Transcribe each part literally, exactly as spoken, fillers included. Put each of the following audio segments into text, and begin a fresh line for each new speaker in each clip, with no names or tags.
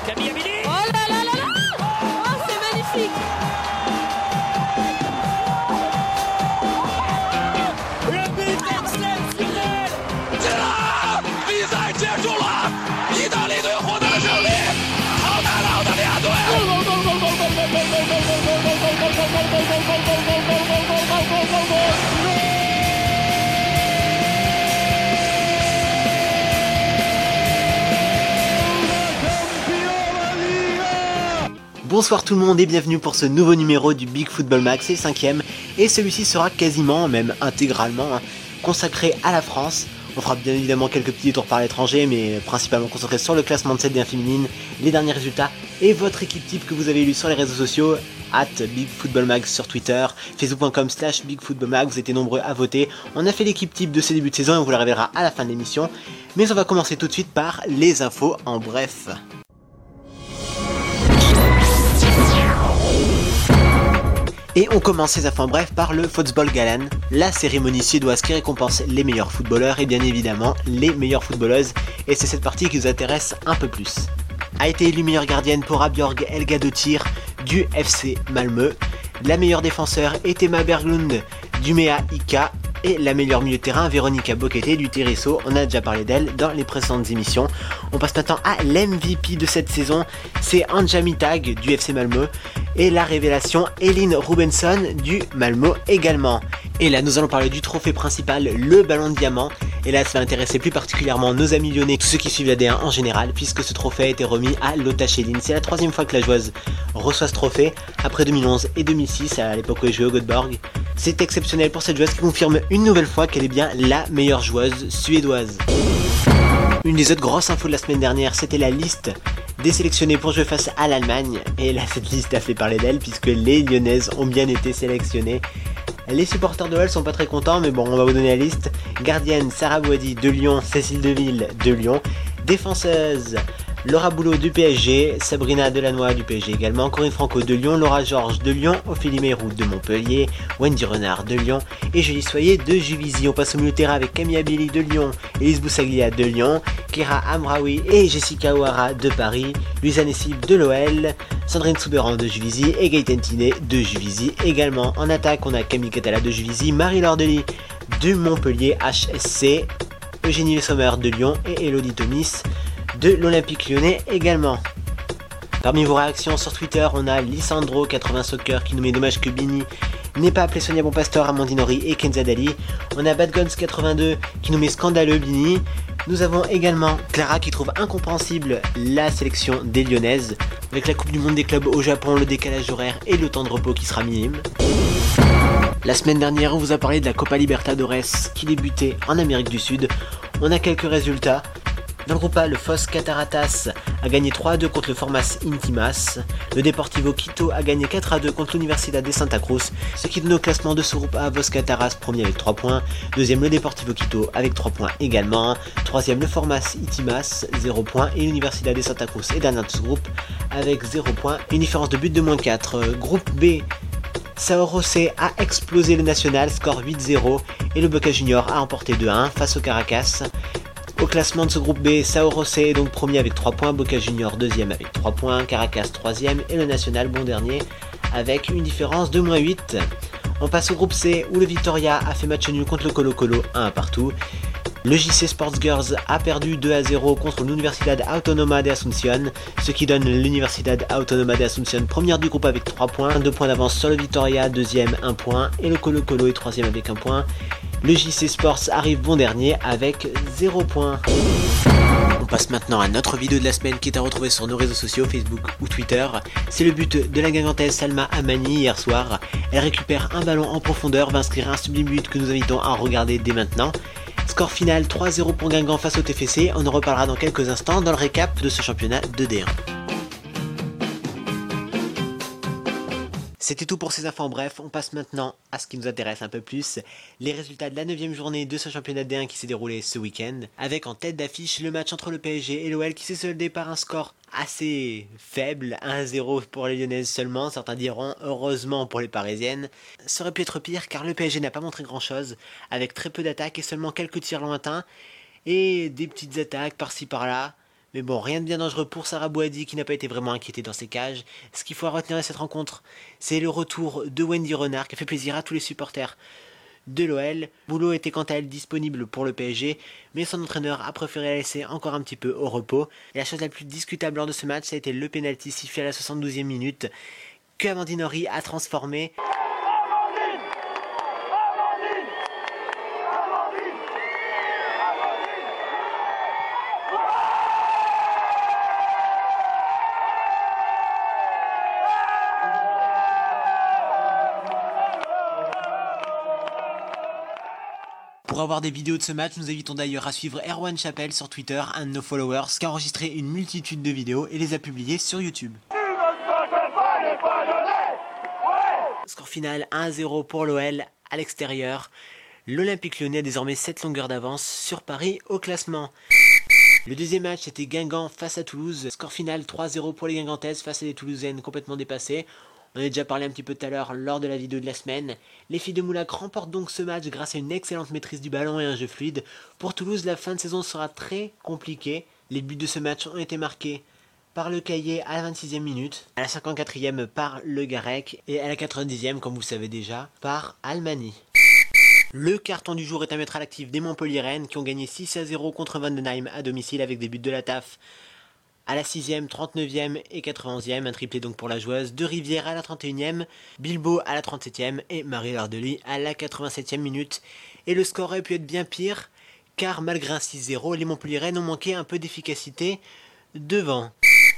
Camille Amini.
Oh là là là là. Oh, c'est magnifique.
Le but exceptionnel.
进了，比赛结束了，意大利队获得了胜利，淘汰了澳大利亚队。
Bonsoir tout le monde et bienvenue pour ce nouveau numéro du Big Football Mag, c'est le cinquième et celui-ci sera quasiment, même intégralement, hein, consacré à la France. On fera bien évidemment quelques petits tours par l'étranger, mais principalement concentré sur le classement de cette D un féminine, les derniers résultats et votre équipe type que vous avez élue sur les réseaux sociaux, at BigFootballMag sur Twitter, facebook.com slash BigFootballMag, vous étiez nombreux à voter. On a fait l'équipe type de ce début de saison et on vous la révélera à la fin de l'émission. Mais on va commencer tout de suite par les infos en bref. Et on commence ces infos en bref par le Fotbollsgalan, la cérémonie suédoise qui récompense les meilleurs footballeurs et bien évidemment les meilleures footballeuses. Et c'est cette partie qui nous intéresse un peu plus. A été élue meilleure gardienne Pora Björg Helgadottir du F C Malmö. La meilleure défenseur est Emma Berglund du Mea Ika. Et la meilleure milieu de terrain, Veronica Boquete du Tereso, on a déjà parlé d'elle dans les précédentes émissions. On passe maintenant à l'M V P de cette saison, c'est Anja Mittag du F C Malmö. Et la révélation, Elin Rubensson du Malmö également. Et là nous allons parler du trophée principal, le ballon de diamant. Et là ça va intéresser plus particulièrement nos amis lyonnais, tous ceux qui suivent la D un en général, puisque ce trophée a été remis à Lotta Schelin. C'est la troisième fois que la joueuse reçoit ce trophée, après deux mille onze et deux mille six, à l'époque où elle jouait au Göteborg. C'est exceptionnel pour cette joueuse qui confirme une nouvelle fois qu'elle est bien la meilleure joueuse suédoise. Une des autres grosses infos de la semaine dernière, c'était la liste des sélectionnés pour jouer face à l'Allemagne. Et là cette liste a fait parler d'elle puisque les Lyonnaises ont bien été sélectionnées. Les supporters de Hull sont pas très contents, mais bon, on va vous donner la liste. Gardienne, Sarah Bouhaddi de Lyon, Cécile Deville de Lyon. Défenseuse, Laura Boulot du P S G, Sabrina Delannoy du P S G également, Corinne Franco de Lyon, Laura Georges de Lyon, Ophélie Meyroux de Montpellier, Wendy Renard de Lyon et Julie Soyer de Juvisy. On passe au milieu de terrain avec Camille Abili de Lyon, Elise Boussaglia de Lyon, Kira Amraoui et Jessica Ouara de Paris, Louisa Nessib de l'O L, Sandrine Souberan de Juvisy et Gaëtan Tinet de Juvisy également. En attaque, on a Camille Catala de Juvisy, Marie Lordely de Montpellier H S C, Eugénie Le Sommer de Lyon et Elodie Thomis de l'Olympique Lyonnais également. Parmi vos réactions sur Twitter, on a Lissandro quatre-vingts Soccer qui nous met dommage que Bini n'ait pas appelé Sonia Bonpastor, Amandine Horry et Kenza Dali. On a Badguns quatre-vingt-deux qui nous met scandaleux Bini. Nous avons également Clara qui trouve incompréhensible la sélection des Lyonnaises. Avec la Coupe du Monde des clubs au Japon, le décalage horaire et le temps de repos qui sera minime. La semaine dernière, on vous a parlé de la Copa Libertadores qui débutait en Amérique du Sud. On a quelques résultats. Dans le groupe A, le F O S Cataratas a gagné trois à deux contre le Formas Intimas. Le Deportivo Quito a gagné quatre à deux contre l'Universidad de Santa Cruz, ce qui donne au classement de ce groupe A, F O S Cataras premier avec trois points. Deuxième, le Deportivo Quito avec trois points également. Troisième, le Formas Intimas, zéro points. Et l'Universidad de Santa Cruz est dernier de ce groupe avec zéro points. Une différence de but de moins quatre. Groupe B, Sao José a explosé le National, score huit zéro. Et le Boca Junior a emporté deux à un face au Caracas. Au classement de ce groupe B, Sao José est donc premier avec trois points, Boca Junior deuxième avec trois points, Caracas troisième et le National bon dernier avec une différence de moins huit. On passe au groupe C où le Vitória a fait match nul contre le Colo Colo un partout. Le J C Sports Girls a perdu deux à zéro contre l'Universidad Autónoma de Asunción, ce qui donne l'Universidad Autónoma de Asunción première du groupe avec trois points, deux points d'avance sur le Vitória, deuxième un point et le Colo Colo est troisième avec un point. Le J C Sports arrive bon dernier avec zéro point. On passe maintenant à notre vidéo de la semaine qui est à retrouver sur nos réseaux sociaux, Facebook ou Twitter. C'est le but de la Guingamptaise Salma Amani hier soir. Elle récupère un ballon en profondeur, va inscrire un sublime but que nous invitons à regarder dès maintenant. Score final trois zéro pour Guingamp face au T F C, on en reparlera dans quelques instants dans le récap de ce championnat de D un. C'était tout pour ces infos en bref, on passe maintenant à ce qui nous intéresse un peu plus, les résultats de la neuvième journée de ce championnat D un qui s'est déroulé ce week-end, avec en tête d'affiche le match entre le P S G et l'O L qui s'est soldé par un score assez faible, un zéro pour les Lyonnaises seulement, certains diront heureusement pour les Parisiennes. Ça aurait pu être pire car le P S G n'a pas montré grand chose, avec très peu d'attaques et seulement quelques tirs lointains, et des petites attaques par-ci par-là. Mais bon, rien de bien dangereux pour Sarah Bouhaddi qui n'a pas été vraiment inquiété dans ses cages. Ce qu'il faut retenir de cette rencontre, c'est le retour de Wendy Renard qui a fait plaisir à tous les supporters de l'O L. Boulo était quant à elle disponible pour le P S G, mais son entraîneur a préféré la laisser encore un petit peu au repos. Et la chose la plus discutable lors de ce match, ça a été le pénalty sifflé à la soixante-douzième minute que Amandine Henry a transformé. Pour avoir des vidéos de ce match, nous invitons d'ailleurs à suivre Erwan Chappell sur Twitter, un de nos followers, qui a enregistré une multitude de vidéos et les a publiées sur YouTube. Score final un à zéro pour l'O L à l'extérieur. L'Olympique Lyonnais a désormais sept longueurs d'avance sur Paris au classement. Le deuxième match était Guingamp face à Toulouse. Score final trois à zéro pour les Guingantaises face à des Toulousaines complètement dépassées. On en a déjà parlé un petit peu tout à l'heure lors de la vidéo de la semaine. Les filles de Moulac remportent donc ce match grâce à une excellente maîtrise du ballon et un jeu fluide. Pour Toulouse, la fin de saison sera très compliquée. Les buts de ce match ont été marqués par le Caillé à la vingt-sixième minute, à la cinquante-quatrième par le Garec et à la quatre-vingt-dixième, comme vous le savez déjà, par Almani. Le carton du jour est à mettre à l'actif des Montpelliéraines qui ont gagné six à zéro contre Vandenheim à domicile avec des buts de la T A F à la sixième, trente-neuvième et quatre-vingtième, un triplé donc pour la joueuse, de Rivière à la trente et unième, Bilbao à la trente-septième et Marie Lardeli à la quatre-vingt-septième minute. Et le score aurait pu être bien pire, car malgré un six zéro, les Montpelliéraines ont manqué un peu d'efficacité devant.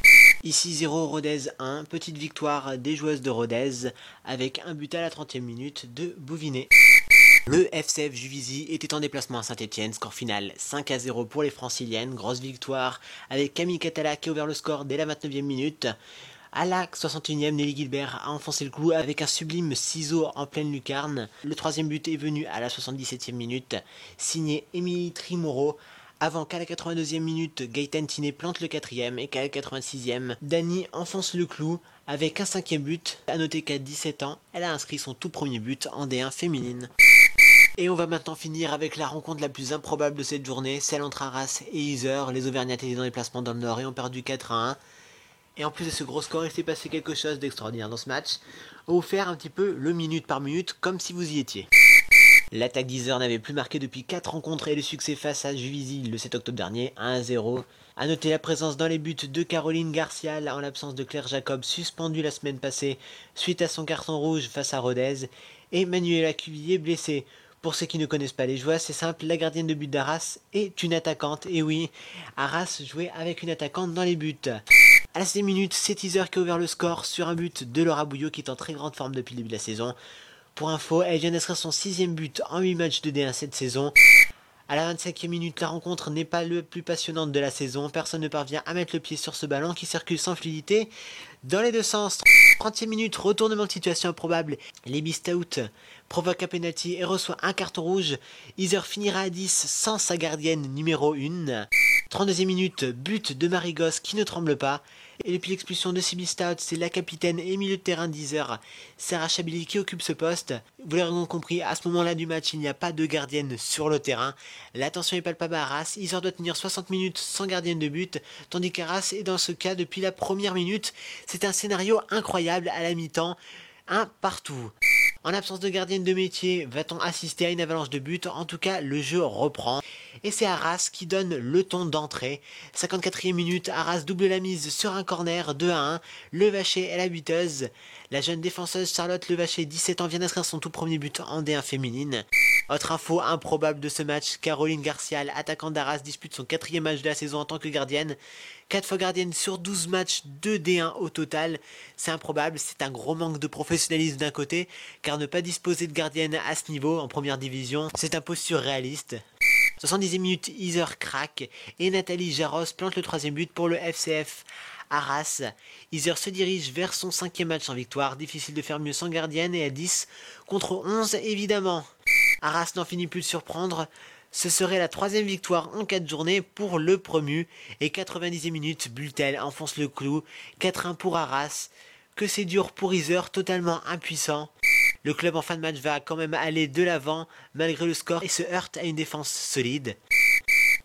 Ici zéro, Rodez un, petite victoire des joueuses de Rodez, avec un but à la trentième minute de Bouvinet. Le F C F Juvisy était en déplacement à Saint-Etienne, score final cinq à zéro pour les franciliennes, grosse victoire avec Camille Catala qui a ouvert le score dès la vingt-neuvième minute. À la soixante et unième, Nelly Gilbert a enfoncé le clou avec un sublime ciseau en pleine lucarne. Le troisième but est venu à la soixante-dix-septième minute, signé Émilie Trimoro, avant qu'à la quatre-vingt-deuxième minute, Gaëtan Tiné plante le quatrième et qu'à la quatre-vingt-sixième, Dani enfonce le clou avec un cinquième but. A noter qu'à dix-sept ans, elle a inscrit son tout premier but en D un féminine. Et on va maintenant finir avec la rencontre la plus improbable de cette journée, celle entre Arras et Yzeure. Les Auvergnates étaient dans les placements dans le Nord et ont perdu quatre à un. Et en plus de ce gros score, il s'est passé quelque chose d'extraordinaire dans ce match. On va vous faire un petit peu le minute par minute, comme si vous y étiez. L'attaque d'Yzeure n'avait plus marqué depuis quatre rencontres et le succès face à Juvisy le sept octobre dernier, un à zéro. A noter la présence dans les buts de Caroline Garcial en l'absence de Claire Jacob, suspendue la semaine passée suite à son carton rouge face à Rodez, et Manuela Cuvillier blessée. Pour ceux qui ne connaissent pas les joueurs, c'est simple, la gardienne de but d'Arras est une attaquante. Et oui, Arras jouait avec une attaquante dans les buts. À la sixième minute, c'est Yzeure qui a ouvert le score sur un but de Laura Bouillot qui est en très grande forme depuis le début de la saison. Pour info, elle vient d'inscrire son sixième but en huit matchs de D un cette saison. À la vingt-cinquième minute, la rencontre n'est pas le plus passionnante de la saison. Personne ne parvient à mettre le pied sur ce ballon qui circule sans fluidité dans les deux sens. trentième minute, retournement de situation improbable. Léby Stout provoque un penalty et reçoit un carton rouge. Yzeure finira à dix sans sa gardienne numéro un. trente-deuxième minute, but de Marie Gosse qui ne tremble pas. Et depuis l'expulsion de Sibyl Stout, c'est la capitaine et milieu de terrain d'Yzeure, Sarah Chabili, qui occupe ce poste. Vous l'aurez donc compris, à ce moment-là du match, il n'y a pas de gardienne sur le terrain. La tension est palpable à Arras. Yzeure doit tenir soixante minutes sans gardienne de but, tandis qu'Arras est dans ce cas depuis la première minute. C'est un scénario incroyable à la mi-temps, un partout. En l'absence de gardienne de métier, va-t-on assister à une avalanche de buts? En tout cas, le jeu reprend. Et c'est Arras qui donne le ton d'entrée. cinquante-quatrième minute, Arras double la mise sur un corner, deux à un. Levaché est la buteuse. La jeune défenseuse Charlotte Levaché, dix-sept ans, vient d'inscrire son tout premier but en D un féminine. Autre info improbable de ce match, Caroline Garcial, attaquante d'Arras, dispute son quatrième match de la saison en tant que gardienne. quatre fois gardienne sur douze matchs de D un au total. C'est improbable, c'est un gros manque de professionnalisme d'un côté, car ne pas disposer de gardienne à ce niveau en première division, c'est un peu surréaliste. soixante-dixième minute, Yzeure craque et Nathalie Jaros plante le troisième but pour le F C F Arras. Yzeure se dirige vers son cinquième match en victoire, difficile de faire mieux sans gardienne et à dix contre onze évidemment. Arras n'en finit plus de surprendre. Ce serait la troisième victoire en quatre journées pour le promu. Et quatre-vingt-dixième minute, Bultel enfonce le clou. quatre un pour Arras. Que c'est dur pour Yzeure, totalement impuissant. Le club en fin de match va quand même aller de l'avant malgré le score et se heurte à une défense solide.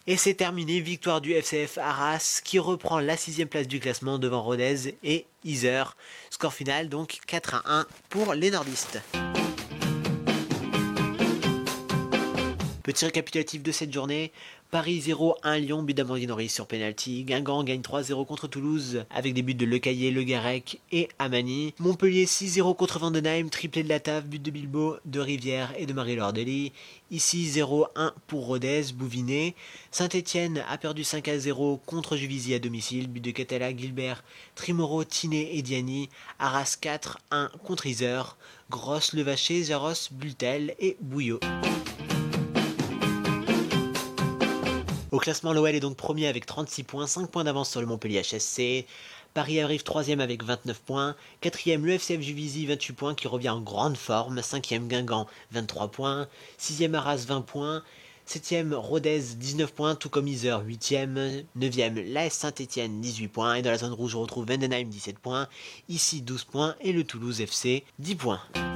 Et c'est terminé, victoire du F C F Arras qui reprend la sixième place du classement devant Rodez et Yzeure. Score final donc quatre à un pour les nordistes. Petit récapitulatif de cette journée, Paris zéro un Lyon, but d'Amandine Henry sur penalty. Guingamp gagne trois zéro contre Toulouse avec des buts de Le Caillé, Le Garec et Amani. Montpellier six zéro contre Vandenheim, triplé de la Tave, but de Bilbao, de Rivière et de Marie-Laure Dely. Ici zéro un pour Rodez, Bouvinet. Saint-Etienne a perdu cinq à zéro contre Juvisy à domicile, but de Catala, Gilbert, Trimoro, Tiné et Diani. Arras quatre un contre Yzeure. Grosse, Levaché, Jaros, Bultel et Bouillot. Au classement, l'O L est donc premier avec trente-six points, cinq points d'avance sur le Montpellier H S C. Paris arrive troisième avec vingt-neuf points. quatrième, le F C F Juvisy, vingt-huit points, qui revient en grande forme. cinquième, Guingamp, vingt-trois points. sixième, Arras, vingt points. septième, Rodez, dix-neuf points, tout comme Yzeure, huitième. neuvième, l'A S Saint-Etienne, dix-huit points. Et dans la zone rouge, on retrouve Vandenheim, dix-sept points. Ici, douze points. Et le Toulouse F C, dix points.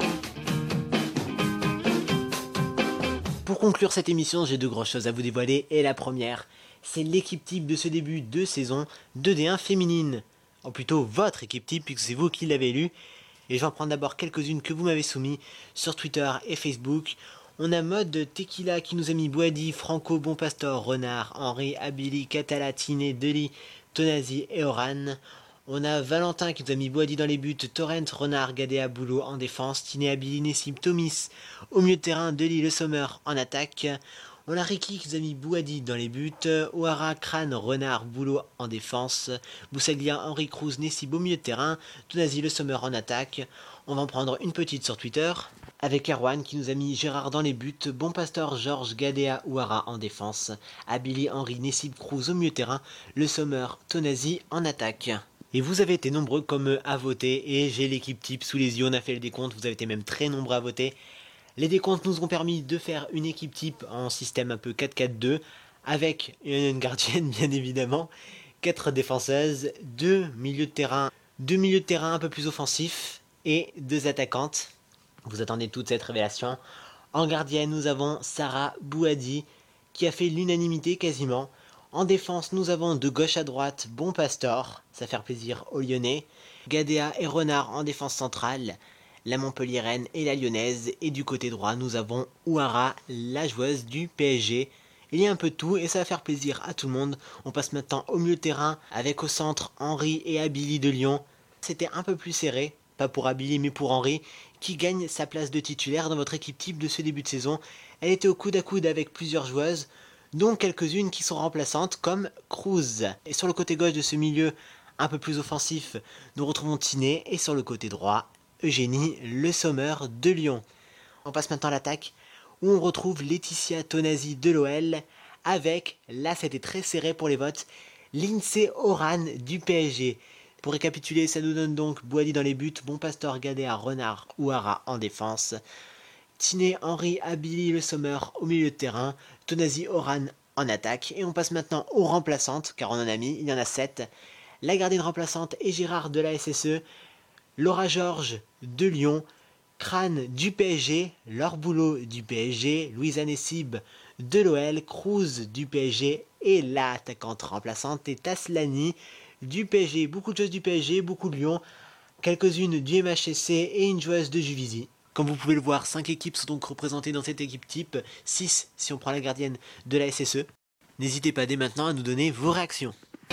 Pour conclure cette émission, j'ai deux grosses choses à vous dévoiler, et la première, c'est l'équipe type de ce début de saison deux D un féminine. Ou plutôt votre équipe type, puisque c'est vous qui l'avez élue. Et je vais en prendre d'abord quelques-unes que vous m'avez soumises sur Twitter et Facebook. On a Mode Tequila qui nous a mis Boadi, Franco, Bonpastor, Renard, Henri, Abili, Catala, Tiné, Deli, Tonasi et Oran. On a Valentin qui nous a mis Boadi dans les buts, Torrent, Renard, Gadea, Boulot en défense, Tiné, Abili, Nessib, Tomis au milieu de terrain, Deli, Le Sommer en attaque. On a Ricky qui nous a mis Boadi dans les buts, Ouara, Crane, Renard, Boulot en défense, Boussaglia, Henri, Cruz, Nessib au milieu de terrain, Tonasi, Le Sommer en attaque. On va en prendre une petite sur Twitter, avec Erwan qui nous a mis Gérard dans les buts, Bonpastor, Georges, Gadea, Ouara en défense, Abili, Henri, Nessib, Cruz au milieu de terrain, Le Sommer, Tonasi en attaque. Et vous avez été nombreux comme à voter, et j'ai l'équipe type sous les yeux, on a fait le décompte, vous avez été même très nombreux à voter. Les décomptes nous ont permis de faire une équipe type en système un peu quatre quatre deux, avec une gardienne bien évidemment, quatre défenseuses, deux milieux de terrain, deux milieux de terrain un peu plus offensifs, et deux attaquantes. Vous attendez toute cette révélation. En gardienne, nous avons Sarah Bouadi, qui a fait l'unanimité quasiment. En défense, nous avons de gauche à droite Bonpastor, ça fait plaisir aux Lyonnais, Gadea et Renard en défense centrale, la Montpelliéraine et la Lyonnaise, et du côté droit, nous avons Ouara, la joueuse du P S G. Il y a un peu de tout et ça va faire plaisir à tout le monde. On passe maintenant au milieu de terrain avec au centre Henri et Abili de Lyon. C'était un peu plus serré, pas pour Abili mais pour Henri, qui gagne sa place de titulaire dans votre équipe type de ce début de saison. Elle était au coude à coude avec plusieurs joueuses, dont quelques-unes qui sont remplaçantes comme Cruz. Et sur le côté gauche de ce milieu un peu plus offensif, nous retrouvons Tiné, et sur le côté droit, Eugénie Le Sommer de Lyon. On passe maintenant à l'attaque, où on retrouve Laetitia Tonasi de l'O L, avec, là c'était très serré pour les votes, Lindsay Oran du P S G. Pour récapituler, ça nous donne donc Boadi dans les buts, Bonpastor, Gadea, Renard, Ouara en défense, Tiné, Henri, Abili, Le Sommer au milieu de terrain, Tonasi, Oran en attaque. Et on passe maintenant aux remplaçantes, car on en a mis, il y en a sept. La gardienne remplaçante est Gérard de la S S E, Laura Georges de Lyon, Crane du P S G, Laure Boulot du P S G, Louisa Nessib de l'O L, Cruz du P S G, et la attaquante remplaçante est Aslani du P S G. Beaucoup de choses du P S G, beaucoup de Lyon, quelques-unes du M H S C et une joueuse de Juvisy. Comme vous pouvez le voir, cinq équipes sont donc représentées dans cette équipe type, six si on prend la gardienne de la S S E. N'hésitez pas dès maintenant à nous donner vos réactions.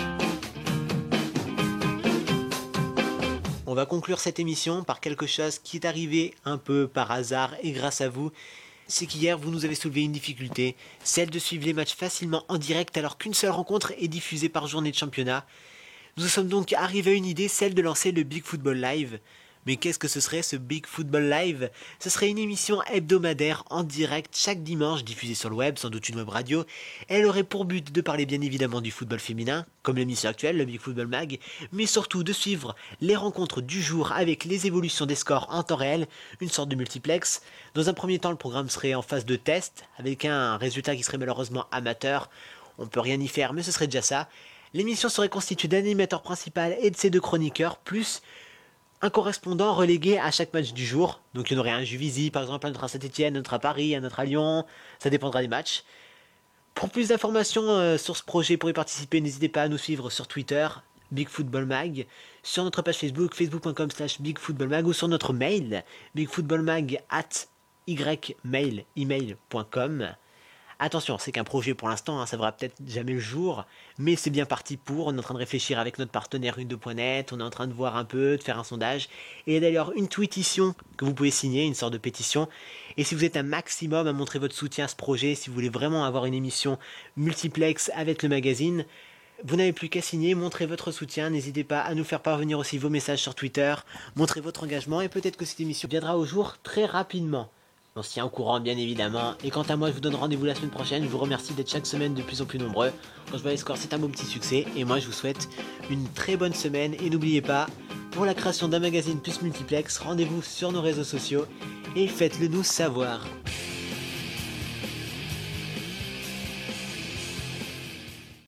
On va conclure cette émission par quelque chose qui est arrivé un peu par hasard et grâce à vous. C'est qu'hier vous nous avez soulevé une difficulté, celle de suivre les matchs facilement en direct alors qu'une seule rencontre est diffusée par journée de championnat. Nous sommes donc arrivés à une idée, celle de lancer le Big Football Live. Mais qu'est-ce que ce serait ce Big Football Live? Ce serait une émission hebdomadaire en direct chaque dimanche diffusée sur le web, sans doute une web radio. Elle aurait pour but de parler bien évidemment du football féminin, comme l'émission actuelle, le Big Football Mag, mais surtout de suivre les rencontres du jour avec les évolutions des scores en temps réel, une sorte de multiplex. Dans un premier temps, le programme serait en phase de test, avec un résultat qui serait malheureusement amateur. On peut rien y faire, mais ce serait déjà ça. L'émission serait constituée d'un animateur principal et de ses deux chroniqueurs, plus un correspondant relégué à chaque match du jour. Donc il y en aurait un Juvisy, par exemple, un autre à Saint-Etienne, un autre à Paris, un autre à Lyon, ça dépendra des matchs. Pour plus d'informations euh, sur ce projet, pour y participer, n'hésitez pas à nous suivre sur Twitter, BigFootballMag, sur notre page Facebook, facebook point com slash BigFootballMag, ou sur notre mail, bigfootballmag at ymail, email point com. Attention, c'est qu'un projet pour l'instant, hein, ça verra peut-être jamais le jour, mais c'est bien parti pour. On est en train de réfléchir avec notre partenaire une deux point net, on est en train de voir un peu, de faire un sondage, et d'ailleurs une tweetition que vous pouvez signer, une sorte de pétition. Et si vous êtes un maximum à montrer votre soutien à ce projet, si vous voulez vraiment avoir une émission multiplex avec le magazine, vous n'avez plus qu'à signer, montrer votre soutien, n'hésitez pas à nous faire parvenir aussi vos messages sur Twitter, montrez votre engagement, et peut-être que cette émission viendra au jour très rapidement. On se tient au courant bien évidemment, et quant à moi je vous donne rendez-vous la semaine prochaine. Je vous remercie d'être chaque semaine de plus en plus nombreux. Quand je vois les scores, c'est un beau petit succès, et moi je vous souhaite une très bonne semaine, et n'oubliez pas, pour la création d'un magazine plus multiplex, rendez-vous sur nos réseaux sociaux et faites-le nous savoir.